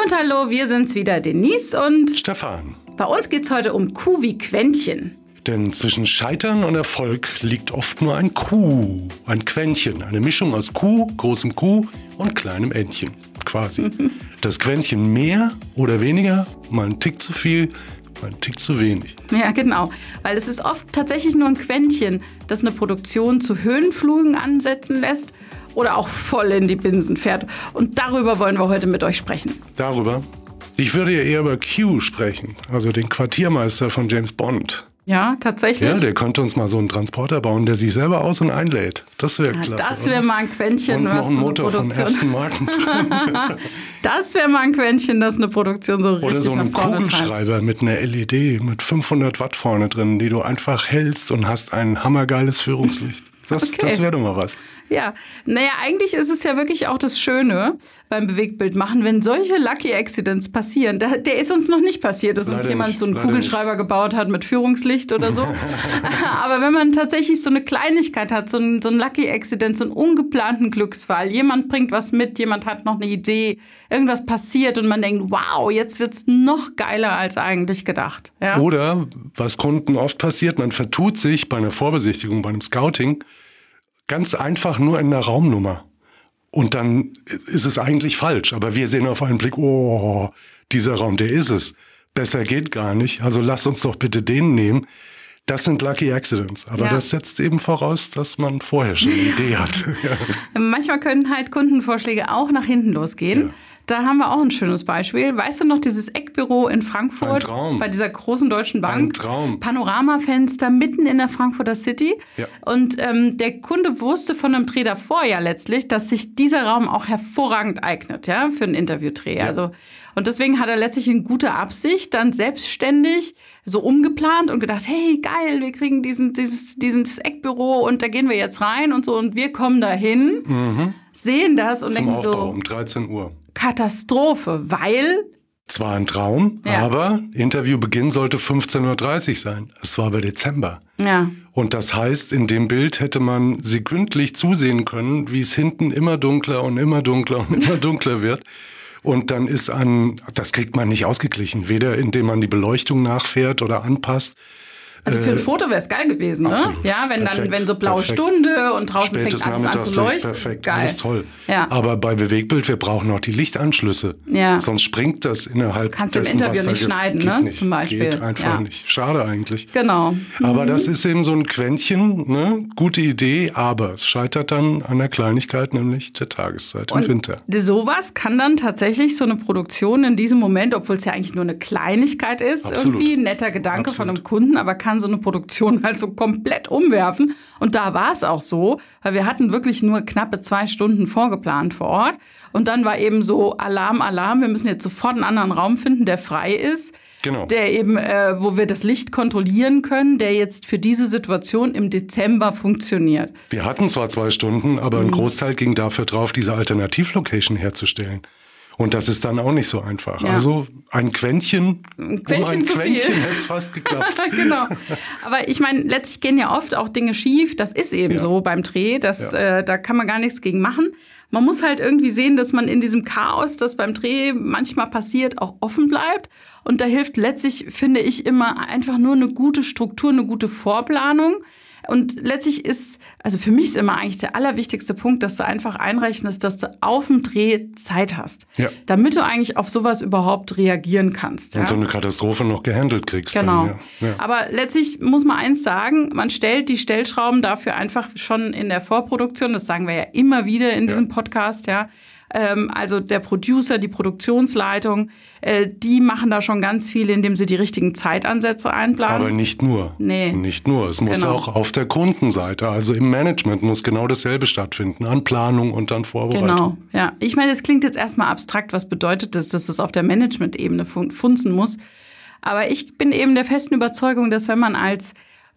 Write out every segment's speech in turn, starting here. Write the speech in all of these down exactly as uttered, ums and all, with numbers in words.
und hallo, wir sind's wieder, Denise und Stefan. Bei uns geht's heute um Q wie Quäntchen. Denn zwischen Scheitern und Erfolg liegt oft nur ein Q, ein Quäntchen, eine Mischung aus Q, großem Q und kleinem Entchen, quasi. Das Quäntchen mehr oder weniger, mal ein Tick zu viel, mal ein Tick zu wenig. Ja, genau, weil es ist oft tatsächlich nur ein Quäntchen, das eine Produktion zu Höhenflugen ansetzen lässt oder auch voll in die Binsen fährt. Und darüber wollen wir heute mit euch sprechen. Darüber? Ich würde ja eher über Q sprechen, also den Quartiermeister von James Bond. Ja, tatsächlich. Ja, der könnte uns mal so einen Transporter bauen, der sich selber aus- und einlädt. Das wäre ja, klasse. Das wäre mal ein Quäntchen, und was noch ein so Motor eine Produktion... von Aston Martin drin. Das wäre mal ein Quäntchen, das eine Produktion so richtig Oder so nach ein vorne treibt. Kugelschreiber mit einer L E D mit fünfhundert Watt vorne drin, die du einfach hältst und hast ein hammergeiles Führungslicht. Das, Okay. das wäre doch mal was. Ja, naja, eigentlich ist es ja wirklich auch das Schöne beim Bewegtbildmachen, wenn solche Lucky Accidents passieren. Der, der ist uns noch nicht passiert, dass Leider uns jemand nicht, so einen leider Kugelschreiber gebaut hat mit Führungslicht oder so. Aber wenn man tatsächlich so eine Kleinigkeit hat, so ein, so ein Lucky Accident, so einen ungeplanten Glücksfall, jemand bringt was mit, jemand hat noch eine Idee, irgendwas passiert und man denkt, wow, jetzt wird's noch geiler als eigentlich gedacht. Ja? Oder, was Kunden oft passiert, man vertut sich bei einer Vorbesichtigung, bei einem Scouting, ganz einfach nur in einer Raumnummer. Und dann ist es eigentlich falsch. Aber wir sehen auf einen Blick, oh, dieser Raum, der ist es. Besser geht gar nicht. Also lasst uns doch bitte den nehmen. Das sind Lucky Accidents. Aber Ja. das setzt eben voraus, dass man vorher schon eine Idee hat. Ja. Manchmal können halt Kundenvorschläge auch nach hinten losgehen. Ja. Da haben wir auch ein schönes Beispiel. Weißt du noch, dieses Eckbüro in Frankfurt Ein Traum. bei dieser großen deutschen Bank? Ein Traum. Panoramafenster mitten in der Frankfurter City. Ja. Und ähm, der Kunde wusste von einem Dreh davor ja letztlich, dass sich dieser Raum auch hervorragend eignet, ja, für einen Interviewdreh. Ja. Also, und deswegen hat er letztlich in guter Absicht dann selbstständig so umgeplant und gedacht, hey, geil, wir kriegen diesen, dieses, dieses Eckbüro und da gehen wir jetzt rein und so und wir kommen dahin, Mhm. sehen das und Zum denken Aufbau so, um dreizehn Uhr. Katastrophe, weil, Zwar ein Traum, Ja. aber Interviewbeginn sollte fünfzehn Uhr dreißig sein. Es war aber Dezember. ja, Und das heißt, in dem Bild hätte man sekündlich zusehen können, wie es hinten immer dunkler und immer dunkler und immer dunkler wird. Und dann ist an, das kriegt man nicht ausgeglichen, weder indem man die Beleuchtung nachfährt oder anpasst. also für ein Foto wäre es geil gewesen, ne? absolut. Ja, wenn dann, Perfekt. wenn so blaue Perfekt. Stunde und draußen Spätes fängt alles an zu Nachmittagslicht, leuchten. perfekt, Geil. alles toll. Ja. Aber bei Bewegtbild, wir brauchen auch die Lichtanschlüsse. Ja. Sonst springt das innerhalb Kannst du im dessen, Interview was da nicht ge- schneiden, geht ne? Nicht. Zum Beispiel. Geht einfach Ja. nicht. Schade eigentlich. Genau. Aber das ist eben so ein Quäntchen, ne? Gute Idee, aber es scheitert dann an der Kleinigkeit, nämlich der Tageszeit im Winter. Und sowas kann dann tatsächlich so eine Produktion in diesem Moment, obwohl es ja eigentlich nur eine Kleinigkeit ist, Absolut. irgendwie ein netter Gedanke Absolut. von einem Kunden, aber kann so eine Produktion halt so komplett umwerfen. Und da war es auch so, weil wir hatten wirklich nur knappe zwei Stunden vorgeplant vor Ort. Und dann war eben so Alarm, Alarm, wir müssen jetzt sofort einen anderen Raum finden, der frei ist. Genau. Der eben, äh, wo wir das Licht kontrollieren können, der jetzt für diese Situation im Dezember funktioniert. Wir hatten zwar zwei Stunden, aber Mhm. ein Großteil ging dafür drauf, diese Alternativlocation herzustellen. Und das ist dann auch nicht so einfach. Ja. Also ein Quäntchen, Ein Quäntchen um ein zu Quäntchen viel. hätte es fast geklappt. Genau. Aber ich meine, letztlich gehen ja oft auch Dinge schief. Das ist eben Ja. so beim Dreh. Das, Ja. äh, da kann man gar nichts gegen machen. Man muss halt irgendwie sehen, dass man in diesem Chaos, das beim Dreh manchmal passiert, auch offen bleibt. Und da hilft letztlich, finde ich, immer einfach nur eine gute Struktur, eine gute Vorplanung. Und letztlich ist, also für mich ist immer eigentlich der allerwichtigste Punkt, dass du einfach einrechnest, dass du auf dem Dreh Zeit hast. Ja. Damit du eigentlich auf sowas überhaupt reagieren kannst. Und ja? so eine Katastrophe noch gehandelt kriegst. Genau. Dann, ja. Ja. Aber letztlich muss man eins sagen, man stellt die Stellschrauben dafür einfach schon in der Vorproduktion, das sagen wir ja immer wieder in diesem Ja. Podcast, ja. Ähm, also der Producer, die Produktionsleitung, äh, die machen da schon ganz viel, indem sie die richtigen Zeitansätze einplanen. Aber nicht nur. Nee. Nicht nur. Es muss Genau. auch auf der Kundenseite, also im Management, muss genau dasselbe stattfinden. An Planung und dann Vorbereitung. Genau, ja. Ich meine, es klingt jetzt erstmal abstrakt. Was bedeutet das, dass das auf der Management-Ebene fun- funzen muss? Aber ich bin eben der festen Überzeugung, dass wenn man als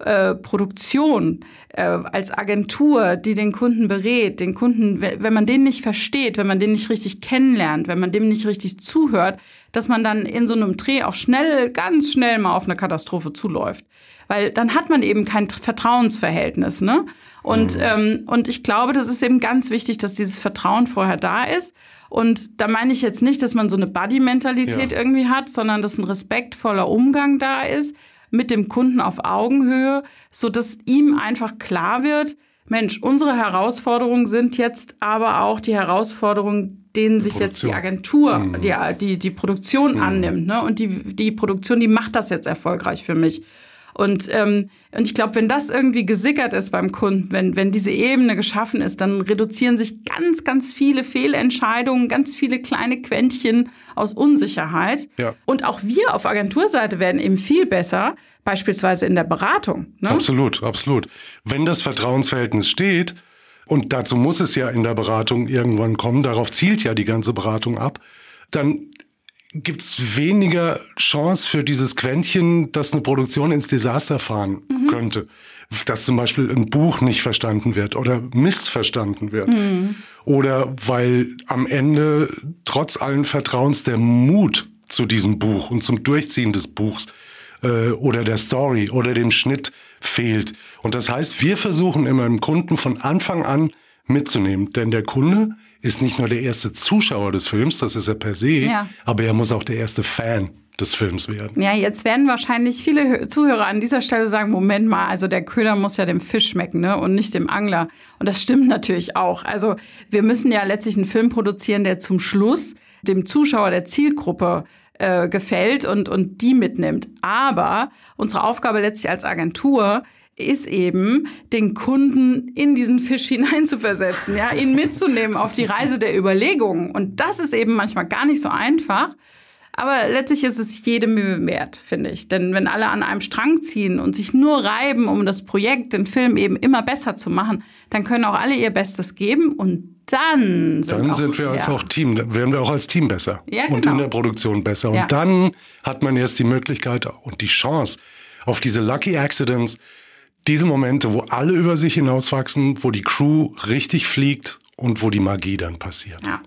äh, Produktion, äh, als Agentur, die den Kunden berät, den Kunden, wenn man den nicht versteht, wenn man den nicht richtig kennenlernt, wenn man dem nicht richtig zuhört, dass man dann in so einem Dreh auch schnell, ganz schnell mal auf eine Katastrophe zuläuft. Weil dann hat man eben kein Vertrauensverhältnis, ne? Und, mhm. ähm, und ich glaube, das ist eben ganz wichtig, dass dieses Vertrauen vorher da ist. Und da meine ich jetzt nicht, dass man so eine Buddy-Mentalität ja. irgendwie hat, sondern dass ein respektvoller Umgang da ist mit dem Kunden auf Augenhöhe, so dass ihm einfach klar wird, Mensch, unsere Herausforderungen sind jetzt aber auch die Herausforderungen, denen die sich Produktion. jetzt die Agentur, mhm. die, die, die Produktion mhm. annimmt. Ne? Und die, die Produktion, die macht das jetzt erfolgreich für mich. Und, ähm, und ich glaube, wenn das irgendwie gesickert ist beim Kunden, wenn, wenn diese Ebene geschaffen ist, dann reduzieren sich ganz, ganz viele Fehlentscheidungen, ganz viele kleine Quäntchen aus Unsicherheit. Ja. Und auch wir auf Agenturseite werden eben viel besser, beispielsweise in der Beratung. Ne? Absolut, absolut. Wenn das Vertrauensverhältnis steht, und dazu muss es ja in der Beratung irgendwann kommen, darauf zielt ja die ganze Beratung ab, dann gibt es weniger Chance für dieses Quäntchen, dass eine Produktion ins Desaster fahren mhm. könnte. Dass zum Beispiel ein Buch nicht verstanden wird oder missverstanden wird. Mhm. Oder weil am Ende trotz allen Vertrauens der Mut zu diesem Buch und zum Durchziehen des Buchs äh, oder der Story oder dem Schnitt fehlt. Und das heißt, wir versuchen immer dem Kunden von Anfang an mitzunehmen. Denn der Kunde ist nicht nur der erste Zuschauer des Films, das ist er per se, ja. aber er muss auch der erste Fan des Films werden. Ja, jetzt werden wahrscheinlich viele Zuhörer an dieser Stelle sagen, Moment mal, also der Köder muss ja dem Fisch schmecken, ne, und nicht dem Angler. Und das stimmt natürlich auch. Also wir müssen ja letztlich einen Film produzieren, der zum Schluss dem Zuschauer der Zielgruppe äh, gefällt und, und die mitnimmt. Aber unsere Aufgabe letztlich als Agentur ist eben, den Kunden in diesen Fisch hineinzuversetzen, ja, ihn mitzunehmen auf die Reise der Überlegungen. Und das ist eben manchmal gar nicht so einfach. Aber letztlich ist es jede Mühe wert, finde ich. Denn wenn alle an einem Strang ziehen und sich nur reiben, um das Projekt, den Film eben immer besser zu machen, dann können auch alle ihr Bestes geben und dann sind, dann auch, sind wir als ja. auch Team, dann werden wir auch als Team besser ja, genau. und in der Produktion besser. Und ja. dann hat man erst die Möglichkeit und die Chance auf diese Lucky Accidents, diese Momente, wo alle über sich hinauswachsen, wo die Crew richtig fliegt und wo die Magie dann passiert. Ja.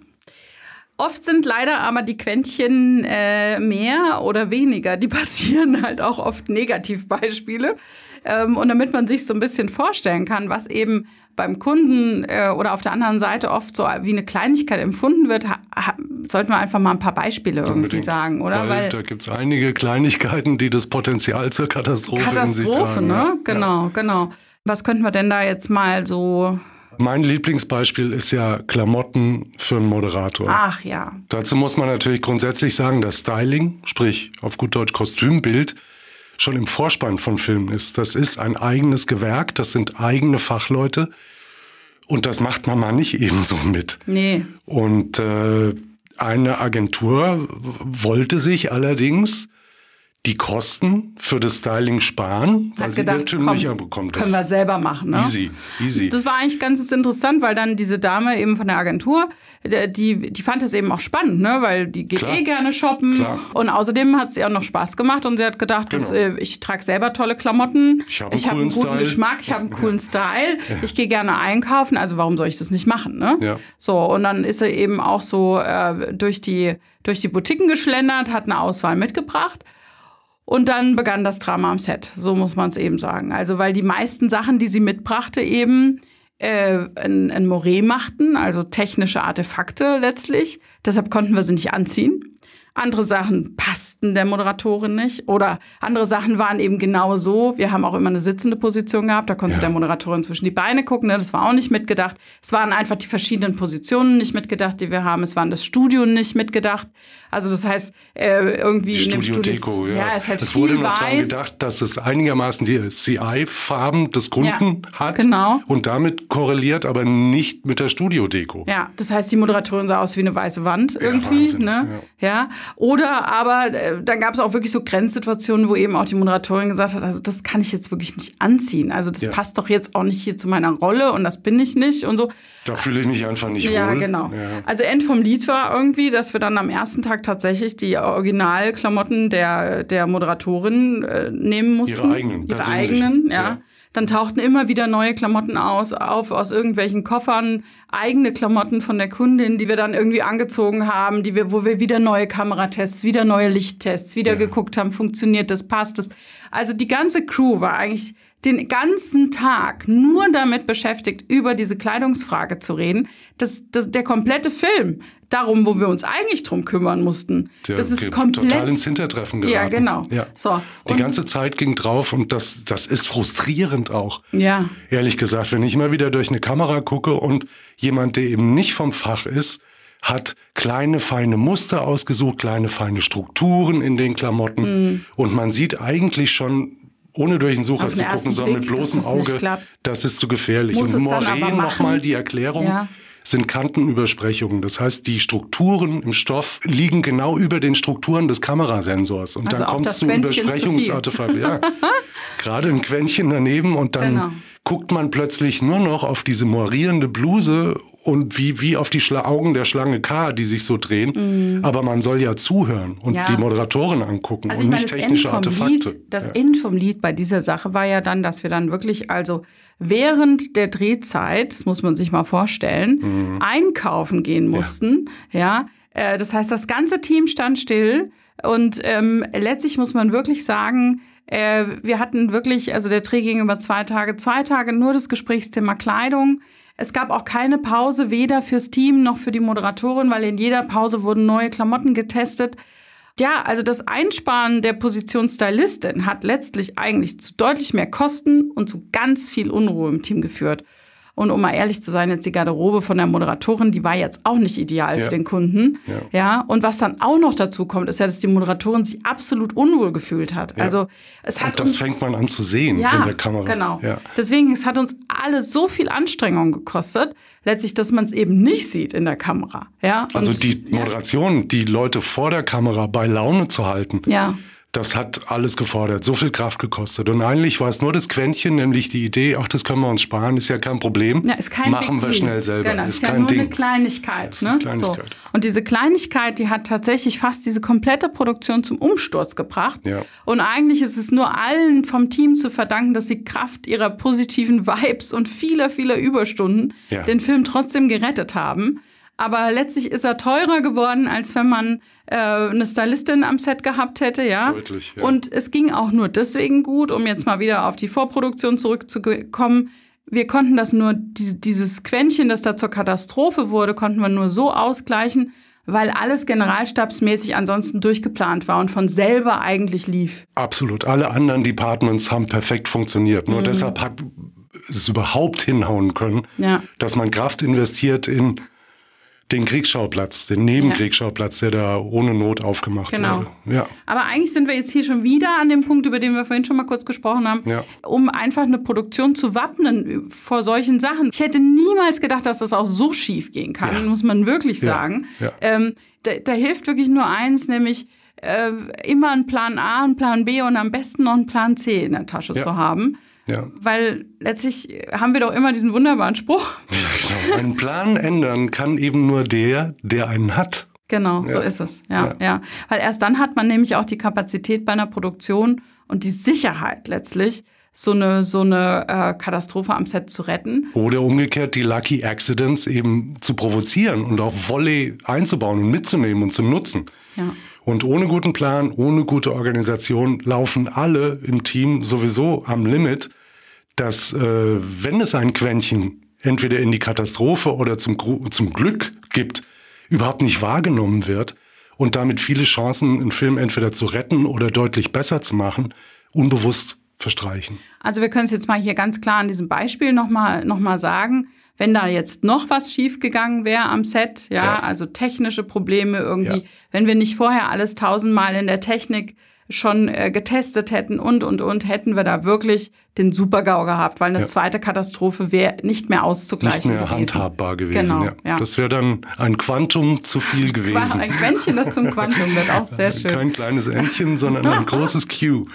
Oft sind leider aber die Quäntchen äh, mehr oder weniger, die passieren halt auch oft Negativbeispiele. Ähm, und damit man sich so ein bisschen vorstellen kann, was eben beim Kunden äh, oder auf der anderen Seite oft so wie eine Kleinigkeit empfunden wird, ha- ha- sollten wir einfach mal ein paar Beispiele irgendwie Unbedingt. sagen, oder? Weil, Weil da gibt es einige Kleinigkeiten, die das Potenzial zur Katastrophe, Katastrophe in sich tragen. ne? Ja. Genau, ja. genau. Was könnten wir denn da jetzt mal so... Mein Lieblingsbeispiel ist ja Klamotten für einen Moderator. Ach ja. Dazu muss man natürlich grundsätzlich sagen, dass Styling, sprich auf gut Deutsch Kostümbild, schon im Vorspann von Filmen ist. Das ist ein eigenes Gewerk, das sind eigene Fachleute und das macht man mal nicht ebenso mit. Nee. Und äh, eine Agentur wollte sich allerdings die Kosten für das Styling sparen, weil Hat sie gedacht, irrtümlicher komm, bekommt. Können wir selber machen, ne? Easy, easy. Das war eigentlich ganz interessant, weil dann diese Dame eben von der Agentur, die, die fand es eben auch spannend, ne? Weil die geht Klar. eh gerne shoppen. Klar. Und außerdem hat es ihr auch noch Spaß gemacht und sie hat gedacht, genau. das, äh, ich trage selber tolle Klamotten, ich habe einen, ich hab einen guten Style. Geschmack, ich habe einen coolen ja. Style, ja. ich gehe gerne einkaufen, also warum soll ich das nicht machen, ne? Ja. So, und dann ist sie eben auch so äh, durch die, durch die Boutiquen geschlendert, hat eine Auswahl mitgebracht. Und dann begann das Drama am Set, so muss man es eben sagen. Also weil die meisten Sachen, die sie mitbrachte, eben äh, ein, ein Moiré machten, also technische Artefakte letztlich. Deshalb konnten wir sie nicht anziehen. Andere Sachen passten der Moderatorin nicht oder andere Sachen waren eben genau so. Wir haben auch immer eine sitzende Position gehabt, da konnte ja. der Moderatorin zwischen die Beine gucken, ne? Das war auch nicht mitgedacht. Es waren einfach die verschiedenen Positionen nicht mitgedacht, die wir haben. Es waren das Studio nicht mitgedacht. Also das heißt, äh, irgendwie die in dem Studio... Deko, ja. ja, ist halt es viel wurde noch weiß. daran gedacht, dass es einigermaßen die C I-Farben des Kunden ja, hat genau. und damit korreliert, aber nicht mit der Studiodeko. Ja, das heißt, die Moderatorin sah aus wie eine weiße Wand irgendwie. Ja, Wahnsinn, ne? ja. ja. Oder aber äh, dann gab es auch wirklich so Grenzsituationen, wo eben auch die Moderatorin gesagt hat, also das kann ich jetzt wirklich nicht anziehen. Also das ja. passt doch jetzt auch nicht hier zu meiner Rolle und das bin ich nicht und so. Da fühle ich mich einfach nicht ja, wohl. Genau. Ja, genau. Also End vom Lied war irgendwie, dass wir dann am ersten Tag tatsächlich die Originalklamotten der, der Moderatorin äh, nehmen mussten. Ihre eigenen, Ihre eigenen, ja. ja. Dann tauchten immer wieder neue Klamotten aus, auf aus irgendwelchen Koffern, eigene Klamotten von der Kundin, die wir dann irgendwie angezogen haben, die wir, wo wir wieder neue Kameratests, wieder neue Lichttests, wieder ja. geguckt haben, funktioniert das, passt das. Also die ganze Crew war eigentlich den ganzen Tag nur damit beschäftigt, über diese Kleidungsfrage zu reden. Das, das, der komplette Film, darum, wo wir uns eigentlich drum kümmern mussten, der, das ist komplett total ins Hintertreffen geraten. Ja, genau. Ja. So. Die ganze Zeit ging drauf und das, das ist frustrierend auch. Ja. Ehrlich gesagt, wenn ich immer wieder durch eine Kamera gucke und jemand, der eben nicht vom Fach ist, hat kleine, feine Muster ausgesucht, kleine, feine Strukturen in den Klamotten. Mhm. Und man sieht eigentlich schon, ohne durch den Sucher zu gucken, sondern mit bloßem Auge, das ist zu gefährlich. Muss und Maureen nochmal die Erklärung, ja. sind Kantenübersprechungen. Das heißt, die Strukturen im Stoff liegen genau über den Strukturen des Kamerasensors. Und also dann kommt es zu Übersprechungsartefakten. Ja. Gerade ein Quäntchen daneben und dann genau. guckt man plötzlich nur noch auf diese moirierende Bluse und wie, wie auf die Schla- Augen der Schlange K, die sich so drehen. Mm. Aber man soll ja zuhören und ja. die Moderatorin angucken also und meine, nicht technische End Artefakte. Lied, das ja. End vom Lied bei dieser Sache war ja dann, dass wir dann wirklich also während der Drehzeit, das muss man sich mal vorstellen, mm. einkaufen gehen mussten. Ja, ja äh, das heißt, das ganze Team stand still und ähm, letztlich muss man wirklich sagen, äh, wir hatten wirklich, also der Dreh ging über zwei Tage, zwei Tage nur das Gesprächsthema Kleidung. Es gab auch keine Pause, weder fürs Team noch für die Moderatorin, weil in jeder Pause wurden neue Klamotten getestet. Ja, also das Einsparen der Position Stylistin hat letztlich eigentlich zu deutlich mehr Kosten und zu ganz viel Unruhe im Team geführt. Und um mal ehrlich zu sein, jetzt die Garderobe von der Moderatorin, die war jetzt auch nicht ideal ja. für den Kunden. Ja. ja. Und was dann auch noch dazu kommt, ist ja, dass die Moderatorin sich absolut unwohl gefühlt hat. Ja. Also es hat und das uns, fängt man an zu sehen ja, in der Kamera. Genau. Ja. Deswegen, es hat uns alle so viel Anstrengung gekostet, letztlich, dass man es eben nicht sieht in der Kamera. Ja. Und, also die Moderation, ja. die Leute vor der Kamera bei Laune zu halten. Ja. Das hat alles gefordert, so viel Kraft gekostet. Und eigentlich war es nur das Quäntchen, nämlich die Idee, ach, das können wir uns sparen, ist ja kein Problem. Ja, ist kein Machen wir Big schnell selber. Genau, ist, ist ja kein nur Ding. eine Kleinigkeit. Ne? Eine Kleinigkeit. So. Und diese Kleinigkeit, die hat tatsächlich fast diese komplette Produktion zum Umsturz gebracht. Ja. Und eigentlich ist es nur allen vom Team zu verdanken, dass sie Kraft ihrer positiven Vibes und vieler, vieler Überstunden ja. den Film trotzdem gerettet haben. Aber letztlich ist er teurer geworden, als wenn man äh, eine Stylistin am Set gehabt hätte, ja. Deutlich, ja. Und es ging auch nur deswegen gut, um jetzt mal wieder auf die Vorproduktion zurückzukommen. Wir konnten das nur, die, dieses Quäntchen, das da zur Katastrophe wurde, konnten wir nur so ausgleichen, weil alles generalstabsmäßig ansonsten durchgeplant war und von selber eigentlich lief. Absolut. Alle anderen Departments haben perfekt funktioniert. Nur mhm. deshalb hat es überhaupt hinhauen können, ja. dass man Kraft investiert in den Kriegsschauplatz, den Nebenkriegsschauplatz, der da ohne Not aufgemacht genau. wurde. Ja. Aber eigentlich sind wir jetzt hier schon wieder an dem Punkt, über den wir vorhin schon mal kurz gesprochen haben, ja. um einfach eine Produktion zu wappnen vor solchen Sachen. Ich hätte niemals gedacht, dass das auch so schief gehen kann, ja. muss man wirklich sagen. Ja. Ja. Ähm, da, da hilft wirklich nur eins, nämlich äh, immer einen Plan A, einen Plan B und am besten noch einen Plan C in der Tasche ja. zu haben. Ja. Weil letztlich haben wir doch immer diesen wunderbaren Spruch. Ja, genau. Einen Plan ändern kann eben nur der, der einen hat. Genau, ja. so ist es. Ja, ja. ja. Weil erst dann hat man nämlich auch die Kapazität bei einer Produktion und die Sicherheit letztlich, so eine, so eine äh, Katastrophe am Set zu retten. Oder umgekehrt die Lucky Accidents eben zu provozieren und auch Volley einzubauen und mitzunehmen und zu nutzen. Ja. Und ohne guten Plan, ohne gute Organisation laufen alle im Team sowieso am Limit, dass äh, wenn es ein Quäntchen entweder in die Katastrophe oder zum, zum Glück gibt, überhaupt nicht wahrgenommen wird und damit viele Chancen, einen Film entweder zu retten oder deutlich besser zu machen, unbewusst verstreichen. Also wir können es jetzt mal hier ganz klar an diesem Beispiel nochmal noch mal sagen. Wenn da jetzt noch was schiefgegangen wäre am Set, ja, ja, also technische Probleme irgendwie, ja. wenn wir nicht vorher alles tausendmal in der Technik schon äh, getestet hätten und, und, und, hätten wir da wirklich den Super-GAU gehabt, weil eine ja. zweite Katastrophe wäre nicht mehr auszugleichen Nicht mehr gewesen. handhabbar gewesen. Genau, ja. Ja. Das wäre dann ein Quantum zu viel gewesen. Ein Quäntchen, das zum Quantum wird, auch sehr schön. Kein kleines Entchen, sondern ein großes Q.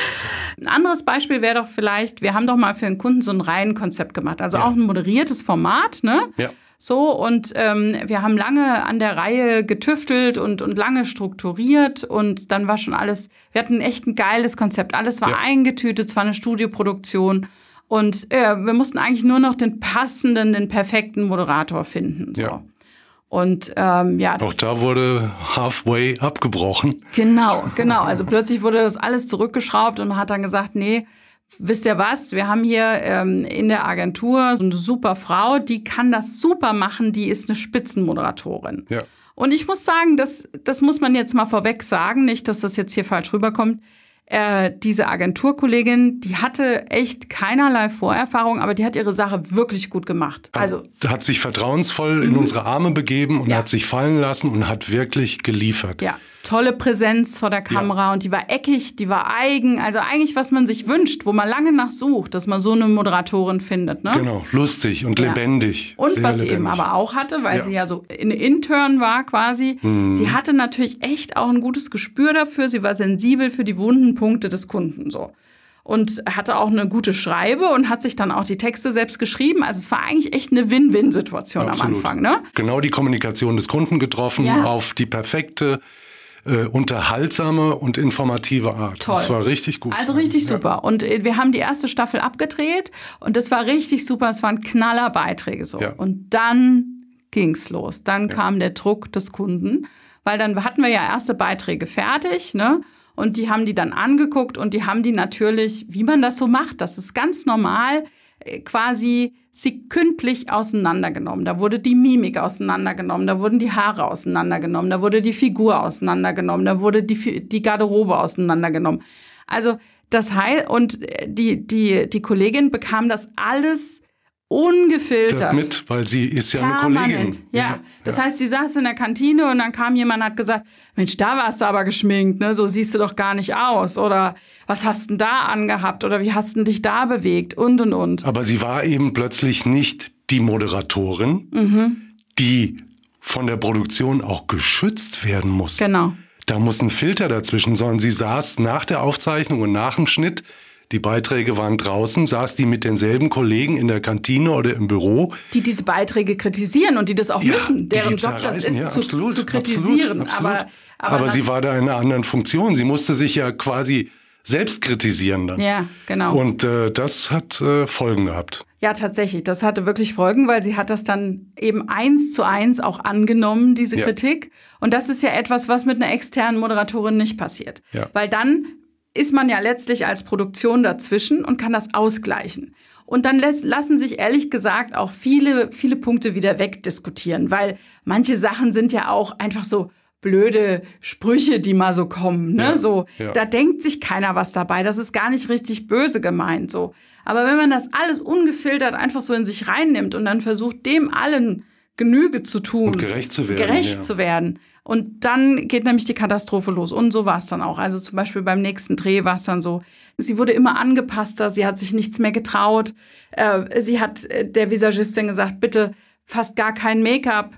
Ein anderes Beispiel wäre doch vielleicht, wir haben doch mal für einen Kunden so ein Reihenkonzept gemacht, also ja. auch ein moderiertes Format, ne? Ja. So, und ähm, wir haben lange an der Reihe getüftelt und, und lange strukturiert und dann war schon alles, wir hatten echt ein geiles Konzept. Alles war ja. eingetütet, es war eine Studioproduktion und äh, wir mussten eigentlich nur noch den passenden, den perfekten Moderator finden. So. Ja. Und ähm, ja. Auch da wurde halfway abgebrochen. Genau, genau. Also plötzlich wurde das alles zurückgeschraubt und man hat dann gesagt, nee, wisst ihr was, wir haben hier ähm, in der Agentur so eine super Frau, die kann das super machen, die ist eine Spitzenmoderatorin. Ja. Und ich muss sagen, das, das muss man jetzt mal vorweg sagen, nicht, dass das jetzt hier falsch rüberkommt. Äh, diese Agenturkollegin, die hatte echt keinerlei Vorerfahrung, aber die hat ihre Sache wirklich gut gemacht. Also hat sich vertrauensvoll in mhm. unsere Arme begeben und ja. hat sich fallen lassen und hat wirklich geliefert. Ja, tolle Präsenz vor der Kamera ja. und die war eckig, die war eigen, also eigentlich, was man sich wünscht, wo man lange nach sucht, dass man so eine Moderatorin findet. Ne? Genau, lustig und ja. lebendig. Und Sehr was lebendig. sie eben aber auch hatte, weil ja. sie ja so eine Intern war quasi, mhm. sie hatte natürlich echt auch ein gutes Gespür dafür, sie war sensibel für die wunden Punkte des Kunden so. Und hatte auch eine gute Schreibe und hat sich dann auch die Texte selbst geschrieben. Also es war eigentlich echt eine Win-Win-Situation Absolut. am Anfang. Ne? Genau die Kommunikation des Kunden getroffen ja. auf die perfekte, äh, unterhaltsame und informative Art. Toll. Das war richtig gut. Also richtig ja. super. Und wir haben die erste Staffel abgedreht und das war richtig super. Es waren Knallerbeiträge so. Ja. Und dann ging's los. Dann ja. kam der Druck des Kunden, weil dann hatten wir ja erste Beiträge fertig, ne? Und die haben die dann angeguckt und die haben die natürlich, wie man das so macht, das ist ganz normal, quasi sekündlich auseinandergenommen. Da wurde die Mimik auseinandergenommen, da wurden die Haare auseinandergenommen, da wurde die Figur auseinandergenommen, da wurde die, die Garderobe auseinandergenommen. Also das heißt, und die, die, die Kollegin bekam das alles ungefiltert. Mit, weil sie ist ja Permanent. eine Kollegin. Ja. ja, das ja. heißt, die saß in der Kantine und dann kam jemand und hat gesagt, Mensch, da warst du aber geschminkt, ne? So siehst du doch gar nicht aus. Oder was hast denn da angehabt? Oder wie hast du dich da bewegt? Und, und, und. Aber sie war eben plötzlich nicht die Moderatorin, mhm. die von der Produktion auch geschützt werden muss. Genau. Da muss ein Filter dazwischen, sondern sie saß nach der Aufzeichnung und nach dem Schnitt, die Beiträge waren draußen, saß die mit denselben Kollegen in der Kantine oder im Büro. Die diese Beiträge kritisieren und die das auch ja, wissen, deren die Job das ist, ja, zu, absolut, zu kritisieren. Absolut, absolut. Aber, aber, aber sie war da in einer anderen Funktion. Sie musste sich ja quasi selbst kritisieren dann. Ja, genau. Und äh, das hat äh, Folgen gehabt. Ja, tatsächlich. Das hatte wirklich Folgen, weil sie hat das dann eben eins zu eins auch angenommen, diese ja. Kritik. Und das ist ja etwas, was mit einer externen Moderatorin nicht passiert. Ja. Weil dann ist man ja letztlich als Produktion dazwischen und kann das ausgleichen. Und dann lässt, lassen sich ehrlich gesagt auch viele, viele Punkte wieder wegdiskutieren, weil manche Sachen sind ja auch einfach so blöde Sprüche, die mal so kommen, ne? Ja, so, ja. Da denkt sich keiner was dabei. Das ist gar nicht richtig böse gemeint, so. Aber wenn man das alles ungefiltert einfach so in sich reinnimmt und dann versucht, dem allen Genüge zu tun. Und gerecht zu werden. Gerecht ja. zu werden. Und dann geht nämlich die Katastrophe los. Und so war es dann auch. Also zum Beispiel beim nächsten Dreh war es dann so, sie wurde immer angepasster, sie hat sich nichts mehr getraut. Äh, sie hat der Visagistin gesagt, bitte fast gar kein Make-up.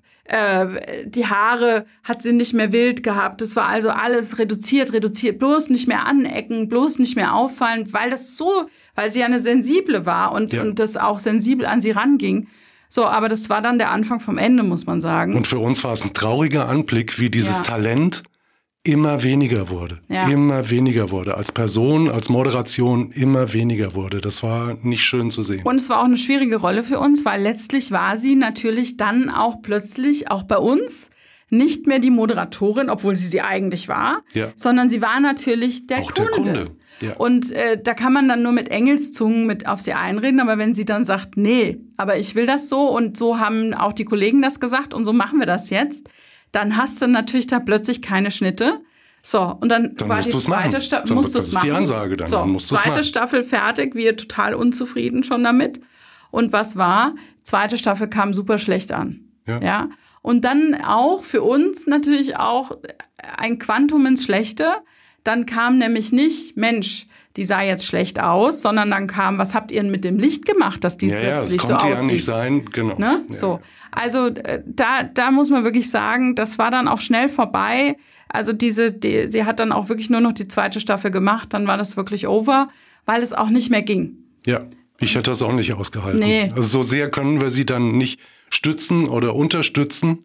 Äh, die Haare hat sie nicht mehr wild gehabt. Das war also alles reduziert, reduziert. Bloß nicht mehr anecken, bloß nicht mehr auffallen, weil das so, weil sie ja eine Sensible war und, ja. und das auch sensibel an sie ranging. So, aber das war dann der Anfang vom Ende, muss man sagen. Und für uns war es ein trauriger Anblick, wie dieses ja. Talent immer weniger wurde. Ja. Immer weniger wurde. Als Person, als Moderation immer weniger wurde. Das war nicht schön zu sehen. Und es war auch eine schwierige Rolle für uns, weil letztlich war sie natürlich dann auch plötzlich, auch bei uns, nicht mehr die Moderatorin, obwohl sie sie eigentlich war, ja. sondern sie war natürlich der auch Kunde. Der Kunde. Ja. Und äh, da kann man dann nur mit Engelszungen mit auf sie einreden, aber wenn sie dann sagt, nee, aber ich will das so und so haben auch die Kollegen das gesagt und so machen wir das jetzt, dann hast du natürlich da plötzlich keine Schnitte. So, und dann, dann war musst die zweite Staffel, musst du es machen. Das ist die Ansage dann. So, dann musst zweite machen. Staffel fertig, wir total unzufrieden schon damit. Und was war? Zweite Staffel kam super schlecht an. Ja. ja. Und dann auch für uns natürlich auch ein Quantum ins Schlechte. Dann kam nämlich nicht, Mensch, die sah jetzt schlecht aus, sondern dann kam, was habt ihr denn mit dem Licht gemacht, dass die ja, plötzlich ja, so aussieht? Ja, das konnte ja nicht sein, genau. Ne? Ja, so. ja. Also äh, da, da muss man wirklich sagen, das war dann auch schnell vorbei. Also diese, die, sie hat dann auch wirklich nur noch die zweite Staffel gemacht, dann war das wirklich over, weil es auch nicht mehr ging. Ja, ich hätte das auch nicht ausgehalten. Nee. Also so sehr können wir sie dann nicht stützen oder unterstützen,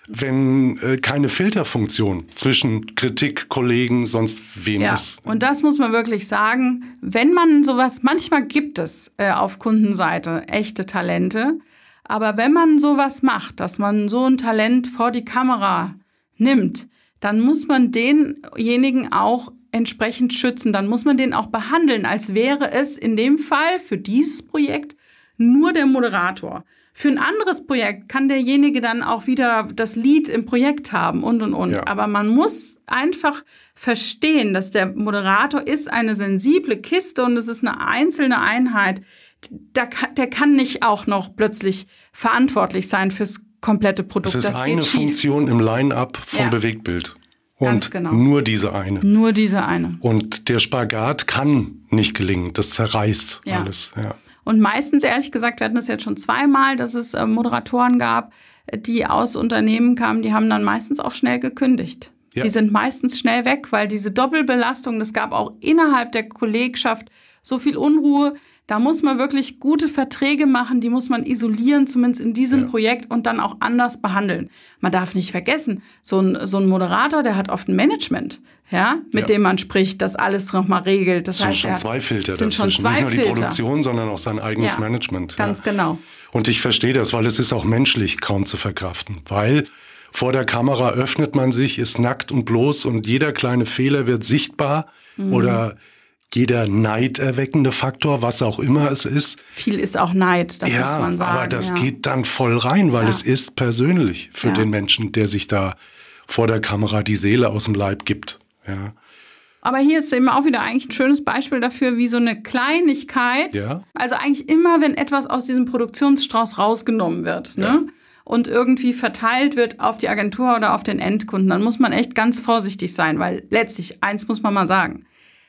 wenn äh, keine Filterfunktion zwischen Kritik, Kollegen, sonst wem Ja, ist. und das muss man wirklich sagen, wenn man sowas, manchmal gibt es äh, auf Kundenseite echte Talente, aber wenn man sowas macht, dass man so ein Talent vor die Kamera nimmt, dann muss man denjenigen auch entsprechend schützen, dann muss man den auch behandeln, als wäre es in dem Fall für dieses Projekt nur der Moderator. Für ein anderes Projekt kann derjenige dann auch wieder das Lead im Projekt haben und, und, und. Ja. Aber man muss einfach verstehen, dass der Moderator ist eine sensible Kiste und es ist eine einzelne Einheit. Da kann, der kann nicht auch noch plötzlich verantwortlich sein fürs komplette Produkt. Das ist das eine Funktion im Line-up vom Ja. Bewegtbild. Ganz Und genau. nur diese eine. Nur diese eine. Und der Spagat kann nicht gelingen. Das zerreißt Ja. alles. Ja. Und meistens, ehrlich gesagt, wir hatten das jetzt schon zweimal, dass es äh, Moderatoren gab, die aus Unternehmen kamen, die haben dann meistens auch schnell gekündigt. Ja. Die sind meistens schnell weg, weil diese Doppelbelastung, das gab auch innerhalb der Kollegschaft so viel Unruhe. Da muss man wirklich gute Verträge machen, die muss man isolieren, zumindest in diesem Ja. Projekt und dann auch anders behandeln. Man darf nicht vergessen, so ein, so ein Moderator, der hat oft ein Management, ja, mit Ja. dem man spricht, das alles nochmal regelt. Das Es sind heißt, schon er- zwei Filter sind schon dazwischen. zwei Nicht nur die Filter. Produktion, sondern auch sein eigenes Ja, Management. Ganz ja. genau. Und ich verstehe das, weil es ist auch menschlich kaum zu verkraften. Weil vor der Kamera öffnet man sich, ist nackt und bloß und jeder kleine Fehler wird sichtbar Mhm. oder jeder neiderweckende Faktor, was auch immer es ist. Viel ist auch Neid, das ja, muss man sagen. aber das ja. geht dann voll rein, weil Ja. es ist persönlich für Ja. den Menschen, der sich da vor der Kamera die Seele aus dem Leib gibt. Ja. Aber hier ist eben auch wieder eigentlich ein schönes Beispiel dafür, wie so eine Kleinigkeit, Ja. also eigentlich immer, wenn etwas aus diesem Produktionsstrauß rausgenommen wird, Ja. ne? Und irgendwie verteilt wird auf die Agentur oder auf den Endkunden, dann muss man echt ganz vorsichtig sein, weil letztlich, eins muss man mal sagen,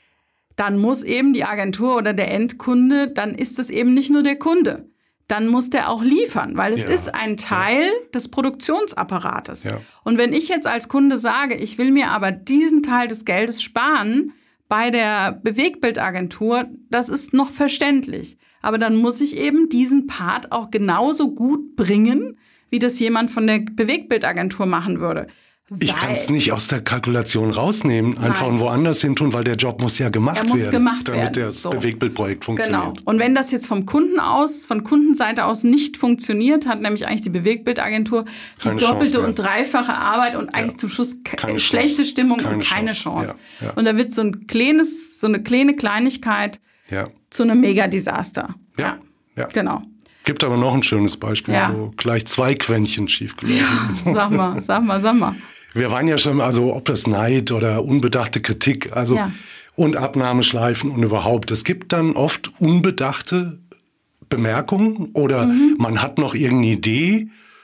dann muss eben die Agentur oder der Endkunde, dann ist es eben nicht nur der Kunde. Dann muss der auch liefern, weil es Ja. ist ein Teil des Produktionsapparates. Ja. Und wenn ich jetzt als Kunde sage, ich will mir aber diesen Teil des Geldes sparen bei der Bewegtbildagentur, das ist noch verständlich. Aber dann muss ich eben diesen Part auch genauso gut bringen, wie das jemand von der Bewegtbildagentur machen würde. Ich kann es nicht aus der Kalkulation rausnehmen, einfach Nein. und woanders hin tun, weil der Job muss ja gemacht Er muss werden, gemacht damit werden, das so. Bewegtbildprojekt funktioniert. Genau. Und wenn das jetzt vom Kunden aus, von Kundenseite aus nicht funktioniert, hat nämlich eigentlich die Bewegtbildagentur die Keine doppelte Chance mehr. und dreifache Arbeit und eigentlich Ja. zum Schluss ke- Keine schlechte Chance. Stimmung Keine und keine Chance. Chance. Ja, ja. Und da wird so ein kleines, so eine kleine Kleinigkeit Ja. zu einem Mega-Desaster. Ja. Ja. Genau. Gibt aber noch ein schönes Beispiel, Ja. wo gleich zwei Quäntchen schiefgelaufen. Sag mal, sag mal, sag mal. Wir waren ja schon, also ob das Neid oder unbedachte Kritik, also Ja. und Abnahmeschleifen und überhaupt. Es gibt dann oft unbedachte Bemerkungen oder Mhm. man hat noch irgendeine Idee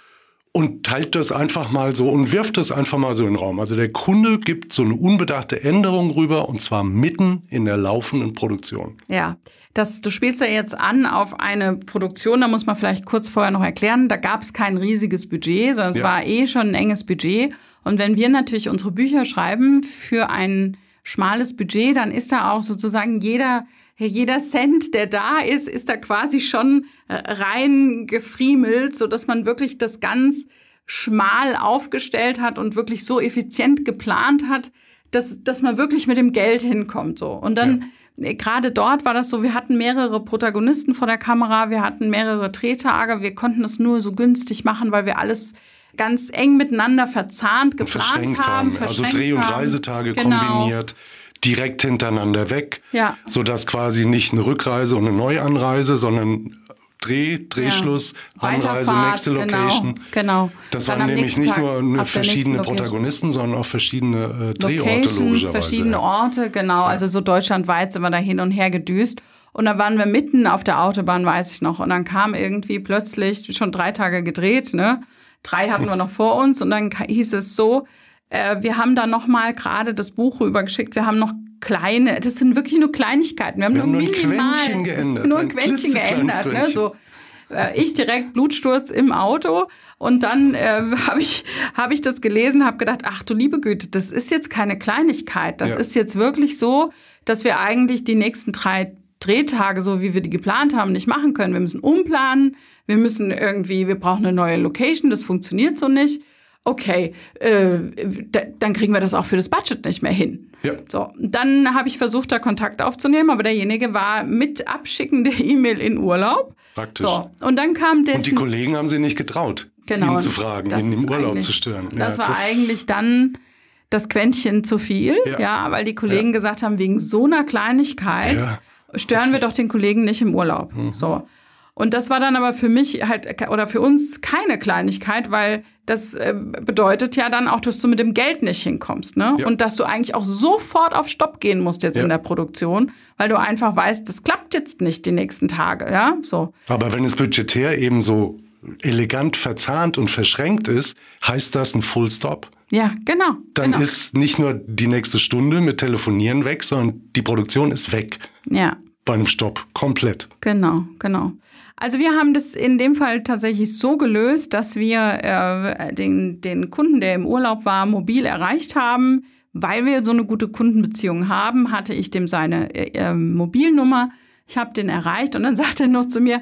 und teilt das einfach mal so und wirft das einfach mal so in den Raum. Also der Kunde gibt so eine unbedachte Änderung rüber und zwar mitten in der laufenden Produktion. Ja, das, du spielst ja jetzt an auf eine Produktion, da muss man vielleicht kurz vorher noch erklären, da gab es kein riesiges Budget, sondern es Ja. war eh schon ein enges Budget. Und wenn wir natürlich unsere Bücher schreiben für ein schmales Budget, dann ist da auch sozusagen jeder, jeder Cent, der da ist, ist da quasi schon äh, rein gefriemelt, sodass man wirklich das ganz schmal aufgestellt hat und wirklich so effizient geplant hat, dass, dass man wirklich mit dem Geld hinkommt. So. Und dann äh, gerade dort war das so, wir hatten mehrere Protagonisten vor der Kamera, wir hatten mehrere Drehtage, wir konnten es nur so günstig machen, weil wir alles ganz eng miteinander verzahnt, geplant Verschränkt haben. haben. Also verschränkt Dreh- und haben. Reisetage Genau. kombiniert, direkt hintereinander weg, Ja. sodass quasi nicht eine Rückreise und eine Neuanreise, sondern Dreh, Drehschluss, Ja. Anreise, Weiterfahrt, nächste Location. Genau, genau. Das Dann waren am nämlich nächsten nicht Tag nur eine auf der verschiedene nächsten Location. Protagonisten, sondern auch verschiedene äh, Drehorte Locations, logischerweise. verschiedene ja. Orte, genau. Also so deutschlandweit sind wir da hin und her gedüst. Und da waren wir mitten auf der Autobahn, weiß ich noch. Und dann kam irgendwie plötzlich, schon drei Tage gedreht, ne? Drei hatten wir noch vor uns. Und dann hieß es so, Äh, wir haben da nochmal gerade das Buch rübergeschickt. Wir haben noch kleine, das sind wirklich nur Kleinigkeiten. Wir haben, wir haben nur, nur minimal, ein Quäntchen geändert. Nur ein, ein Quäntchen geändert. Quäntchen. Ne, so. äh, ich direkt Blutsturz im Auto. Und dann äh, habe ich, hab ich das gelesen, habe gedacht, ach du liebe Güte, das ist jetzt keine Kleinigkeit. Das ja. ist jetzt wirklich so, dass wir eigentlich die nächsten drei Drehtage, so wie wir die geplant haben, nicht machen können. Wir müssen umplanen, wir müssen irgendwie, wir brauchen eine neue Location, das funktioniert so nicht. Okay, äh, da, dann kriegen wir das auch für das Budget nicht mehr hin. Ja. So, dann habe ich versucht, da Kontakt aufzunehmen, aber derjenige war mit Abschicken der E-Mail in Urlaub. Praktisch. So, und dann kam der. Und die Kollegen haben sie nicht getraut, genau, ihn zu fragen, ihn im Urlaub zu stören. Das ja, war das eigentlich dann das Quäntchen zu viel, ja, ja weil die Kollegen ja. gesagt haben, wegen so einer Kleinigkeit ja. stören wir doch den Kollegen nicht im Urlaub. Mhm. So. Und das war dann aber für mich halt oder für uns keine Kleinigkeit, weil das äh, bedeutet ja dann auch, dass du mit dem Geld nicht hinkommst, ne? Ja. Und dass du eigentlich auch sofort auf Stopp gehen musst jetzt ja. in der Produktion, weil du einfach weißt, das klappt jetzt nicht die nächsten Tage, ja? So. Aber wenn es budgetär eben so elegant verzahnt und verschränkt ist, heißt das ein Full Stop. Ja, genau. Dann genau. ist nicht nur die nächste Stunde mit Telefonieren weg, sondern die Produktion ist weg. Ja. Bei einem Stopp, komplett. Genau, genau. Also wir haben das in dem Fall tatsächlich so gelöst, dass wir äh, den, den Kunden, der im Urlaub war, mobil erreicht haben. Weil wir so eine gute Kundenbeziehung haben, hatte ich dem seine äh, Mobilnummer. Ich habe den erreicht und dann sagt er noch zu mir,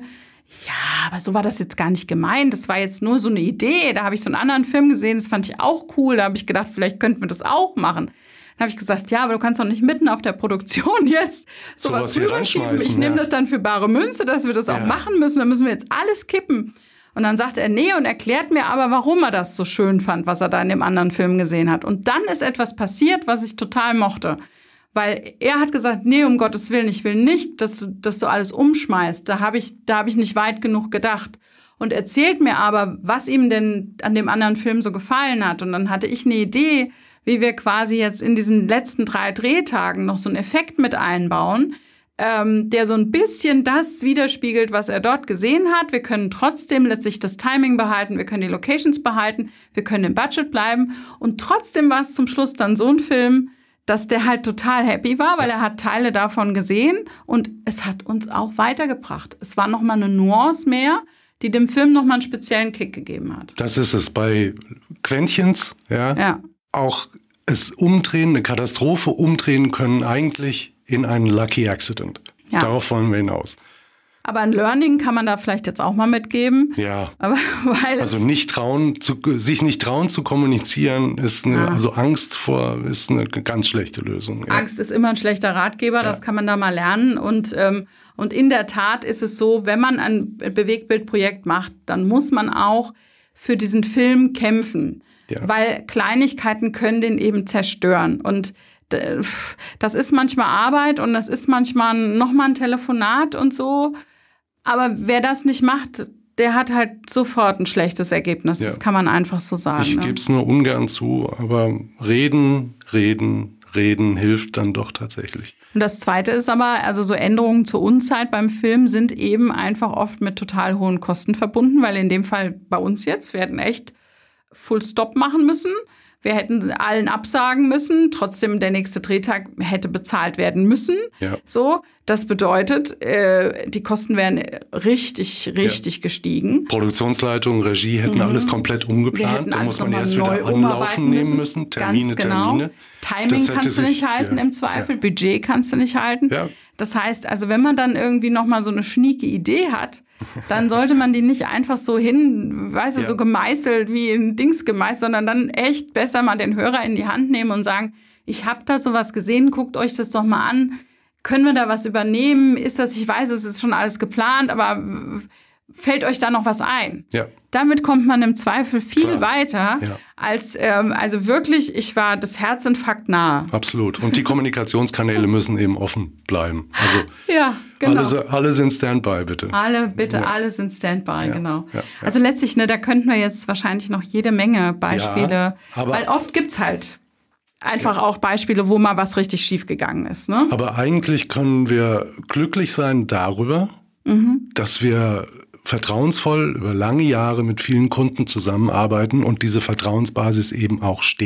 ja, aber so war das jetzt gar nicht gemeint. Das war jetzt nur so eine Idee. Da habe ich so einen anderen Film gesehen, das fand ich auch cool. Da habe ich gedacht, vielleicht könnten wir das auch machen. Dann habe ich gesagt, ja, aber du kannst doch nicht mitten auf der Produktion jetzt sowas so rüberschieben. Ich nehme ja. das dann für bare Münze, dass wir das ja. auch machen müssen. Dann müssen wir jetzt alles kippen. Und dann sagt er, nee, und erklärt mir aber, warum er das so schön fand, was er da in dem anderen Film gesehen hat. Und dann ist etwas passiert, was ich total mochte. Weil er hat gesagt, nee, um Gottes Willen, ich will nicht, dass du, dass du alles umschmeißt. Da habe ich, da habe ich nicht weit genug gedacht. Und erzählt mir aber, was ihm denn an dem anderen Film so gefallen hat. Und dann hatte ich eine Idee, wie wir quasi jetzt in diesen letzten drei Drehtagen noch so einen Effekt mit einbauen, ähm, der so ein bisschen das widerspiegelt, was er dort gesehen hat. Wir können trotzdem letztlich das Timing behalten, wir können die Locations behalten, wir können im Budget bleiben. Und trotzdem war es zum Schluss dann so ein Film, dass der halt total happy war, weil er hat Teile davon gesehen und es hat uns auch weitergebracht. Es war nochmal eine Nuance mehr, die dem Film nochmal einen speziellen Kick gegeben hat. Das ist es bei Quäntchens, ja. Ja. Auch es umdrehen, eine Katastrophe umdrehen können eigentlich in einen Lucky Accident. Ja. Darauf wollen wir hinaus. Aber ein Learning kann man da vielleicht jetzt auch mal mitgeben. Ja. Aber, weil also nicht trauen, zu, sich nicht trauen zu kommunizieren, ist eine, ah. also Angst vor, ist eine ganz schlechte Lösung. Ja. Angst ist immer ein schlechter Ratgeber, ja. das kann man da mal lernen. Und, ähm, und in der Tat ist es so, wenn man ein Bewegtbildprojekt macht, dann muss man auch für diesen Film kämpfen. Ja. Weil Kleinigkeiten können den eben zerstören. Und das ist manchmal Arbeit und das ist manchmal nochmal ein Telefonat und so. Aber wer das nicht macht, der hat halt sofort ein schlechtes Ergebnis. Ja. Das kann man einfach so sagen. Ich ne? gebe es nur ungern zu, aber reden, reden, reden hilft dann doch tatsächlich. Und das Zweite ist aber, also so Änderungen zur Unzeit beim Film sind eben einfach oft mit total hohen Kosten verbunden, weil in dem Fall bei uns jetzt, wir hätten echt Full Stop machen müssen. Wir hätten allen absagen müssen. Trotzdem, der nächste Drehtag hätte bezahlt werden müssen. Ja. So, das bedeutet, äh, die Kosten wären richtig, richtig ja. gestiegen. Produktionsleitung, Regie hätten mhm. alles komplett umgeplant. Da muss man erst wieder anlaufen nehmen müssen. Termine, Ganz genau. Termine. Timing kannst du nicht sich, halten ja. im Zweifel. Ja. Budget kannst du nicht halten. Ja. Das heißt, also wenn man dann irgendwie noch mal so eine schnieke Idee hat, dann sollte man die nicht einfach so hin, weißt du, ja. so gemeißelt wie ein Dings gemeißelt, sondern dann echt besser mal den Hörer in die Hand nehmen und sagen, ich habe da sowas gesehen, guckt euch das doch mal an. Können wir da was übernehmen? Ist das, ich weiß, es ist schon alles geplant, aber fällt euch da noch was ein? Ja. Damit kommt man im Zweifel viel Klar. weiter, ja. als, ähm, also wirklich, ich war das Herzinfarkt nahe. Absolut. Und die Kommunikationskanäle müssen eben offen bleiben. Also ja, genau. alle, alle sind Standby, bitte. Alle, bitte, ja. alle sind Standby, ja. genau. Ja, ja. Also letztlich, ne, da könnten wir jetzt wahrscheinlich noch jede Menge Beispiele, ja, aber weil oft gibt's halt einfach ja. auch Beispiele, wo mal was richtig schief gegangen ist. Ne? Aber eigentlich können wir glücklich sein darüber, mhm. dass wir vertrauensvoll über lange Jahre mit vielen Kunden zusammenarbeiten und diese Vertrauensbasis eben auch steht.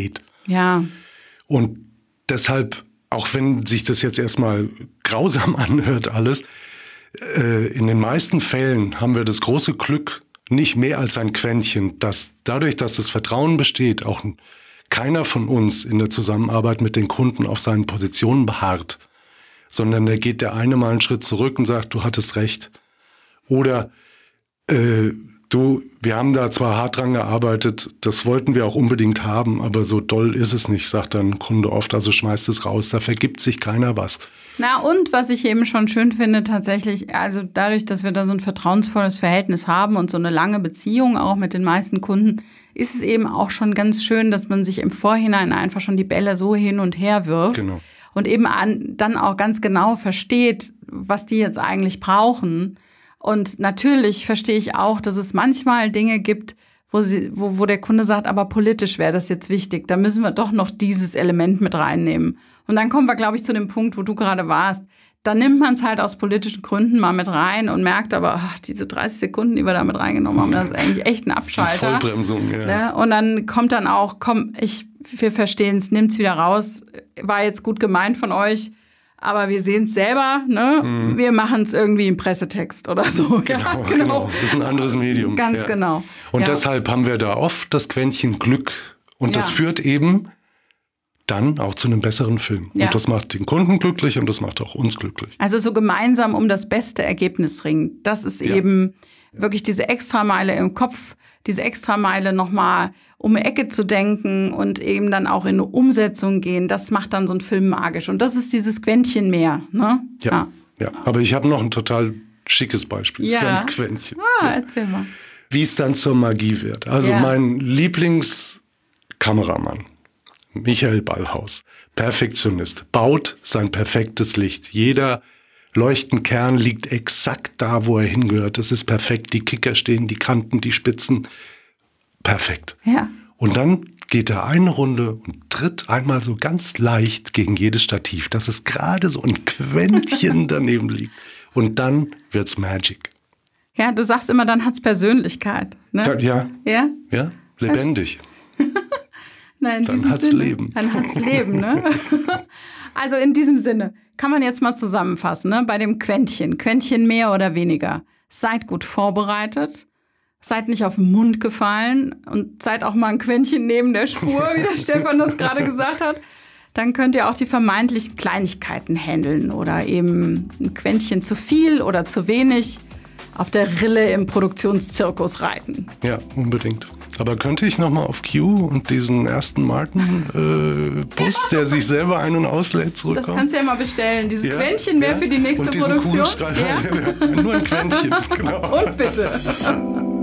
Ja. Und deshalb, auch wenn sich das jetzt erstmal grausam anhört alles, äh, in den meisten Fällen haben wir das große Glück, nicht mehr als ein Quäntchen, dass dadurch, dass das Vertrauen besteht, auch keiner von uns in der Zusammenarbeit mit den Kunden auf seinen Positionen beharrt, sondern da geht der eine mal einen Schritt zurück und sagt, du hattest recht. Oder äh, du, wir haben da zwar hart dran gearbeitet, das wollten wir auch unbedingt haben, aber so doll ist es nicht, sagt dann ein Kunde oft, also schmeißt es raus, da vergibt sich keiner was. Na und was ich eben schon schön finde tatsächlich, also dadurch, dass wir da so ein vertrauensvolles Verhältnis haben und so eine lange Beziehung auch mit den meisten Kunden, ist es eben auch schon ganz schön, dass man sich im Vorhinein einfach schon die Bälle so hin und her wirft. Genau. Und eben an, dann auch ganz genau versteht, was die jetzt eigentlich brauchen. Und natürlich verstehe ich auch, dass es manchmal Dinge gibt, wo, sie, wo, wo der Kunde sagt, aber politisch wäre das jetzt wichtig. Da müssen wir doch noch dieses Element mit reinnehmen. Und dann kommen wir, glaube ich, zu dem Punkt, wo du gerade warst. Da nimmt man es halt aus politischen Gründen mal mit rein und merkt aber, ach, diese dreißig Sekunden, die wir da mit reingenommen haben, das ist eigentlich echt ein Abschalter. Die Vollbremsung, ja. Ne? Und dann kommt dann auch, komm, ich, wir verstehen es, nimmt's wieder raus. War jetzt gut gemeint von euch, aber wir sehen es selber, ne? Mhm. Wir machen es irgendwie im Pressetext oder so. Genau, ja, genau. genau. Das ist ein anderes Medium. Ganz ja. genau. Und ja. deshalb haben wir da oft das Quäntchen Glück. Und das ja. führt eben dann auch zu einem besseren Film. Ja. Und das macht den Kunden glücklich und das macht auch uns glücklich. Also so gemeinsam um das beste Ergebnis ringen. Das ist Ja. eben wirklich diese Extrameile im Kopf, diese Extrameile nochmal um die Ecke zu denken und eben dann auch in eine Umsetzung gehen. Das macht dann so einen Film magisch. Und das ist dieses Quäntchen mehr. Ne? Ja, ja. Aber ich habe noch ein total schickes Beispiel Ja. für ein Quäntchen. Ah, Ja. erzähl mal. Wie es dann zur Magie wird. Also Ja. mein Lieblingskameramann, Michael Ballhaus, Perfektionist, baut sein perfektes Licht. Jeder Leuchtenkern liegt exakt da, wo er hingehört. Das ist perfekt. Die Kicker stehen, die Kanten, die Spitzen. Perfekt. Ja. Und dann geht er eine Runde und tritt einmal so ganz leicht gegen jedes Stativ, dass es gerade so ein Quäntchen daneben liegt. Und dann wird's Magic. Ja, du sagst immer, dann hat's Persönlichkeit. Ne? Ja, Ja? ja, lebendig. Nein, in Dann diesem hat's Sinne. Leben. Dann hat's Leben, ne? Also in diesem Sinne kann man jetzt mal zusammenfassen, ne? Bei dem Quäntchen. Quäntchen mehr oder weniger. Seid gut vorbereitet. Seid nicht auf den Mund gefallen und seid auch mal ein Quäntchen neben der Spur, wie der Stefan das gerade gesagt hat. Dann könnt ihr auch die vermeintlichen Kleinigkeiten handeln oder eben ein Quäntchen zu viel oder zu wenig auf der Rille im Produktionszirkus reiten. Ja, unbedingt. Aber könnte ich nochmal auf Q und diesen ersten Martin-Bus, äh, der sich selber ein- und auslädt, zurückkommen? Das kannst du ja mal bestellen. Dieses Ja, Quäntchen mehr ja. für die nächste und diesen Produktion. Kugelstreifen. Ja. Nur ein Quäntchen, genau. Und bitte.